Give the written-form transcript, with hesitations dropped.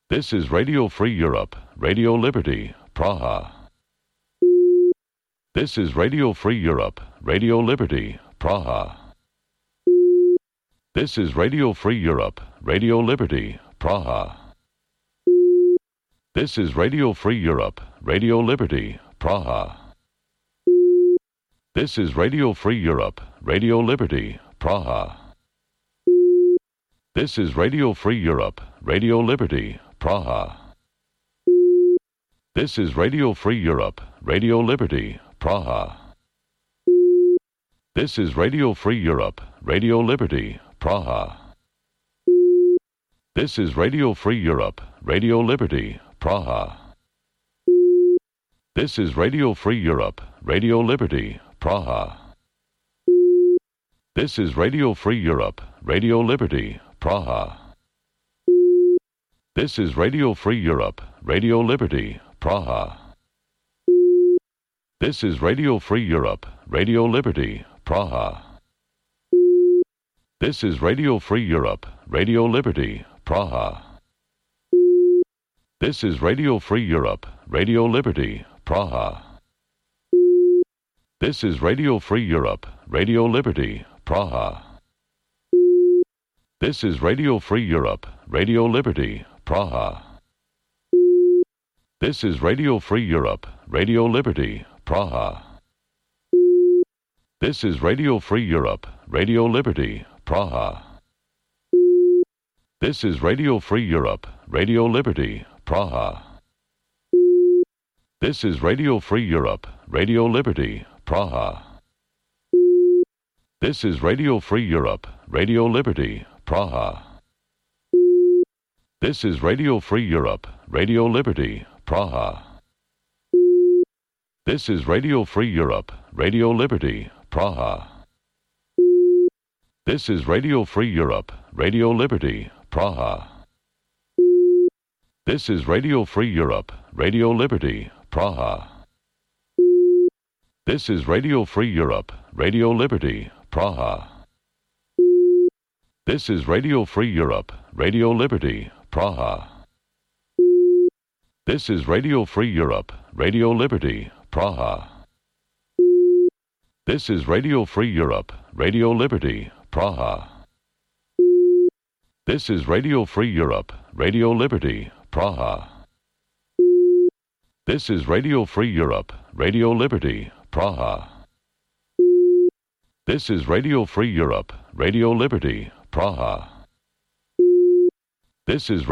This is Radio Free Europe, Radio Liberty, Praha. This is Radio Free Europe, Radio Liberty, Praha. This is Radio Free Europe, Radio Liberty, Praha. This is Radio Free Europe, Radio Liberty, Praha. This is Radio Free Europe, Radio Liberty, Praha. This is Radio Free Europe, Radio Liberty, Praha. This is Radio Free Europe, Radio Liberty, Praha. This is Radio Free Europe, Radio Liberty, Praha. This is Radio Free Europe, Radio Liberty, Praha. This is Radio Free Europe, Radio Liberty, Praha. This is Radio Free Europe, Radio Liberty, Praha. This is Radio Free Europe, Radio Liberty, Praha. This is Radio Free Europe, Radio Liberty, Praha. This is Radio Free Europe, Radio Liberty, Praha. This is Radio Free Europe, Radio Liberty, Praha. This is Radio Free Europe, Radio Liberty, Praha. This is Radio Free Europe, Radio Liberty, Praha. This is Radio Free Europe, Radio Liberty, Praha. This is Radio Free Europe, Radio Liberty, Praha. This is Radio Free Europe, Radio Liberty, Praha. This is Radio Free Europe, Radio Liberty, Praha. This is Radio Free Europe, Radio Liberty, Praha. This is Radio Free Europe, Radio Liberty, Praha. This is Radio Free Europe, Radio Liberty, Praha. This is Radio Free Europe, Radio Liberty, Praha. This is Radio Free Europe, Radio Liberty, Praha. This is Radio Free Europe, Radio Liberty, Praha. This is Radio Free Europe, Radio Liberty, Praha. This is Radio Free Europe, Radio Liberty, Praha. This is Radio Free Europe, Radio Liberty, Praha. This is Radio Free Europe, Radio Liberty, Praha. This is Radio Free Europe, Radio Liberty, Praha. This is Radio Free Europe, Radio Liberty, Praha. This is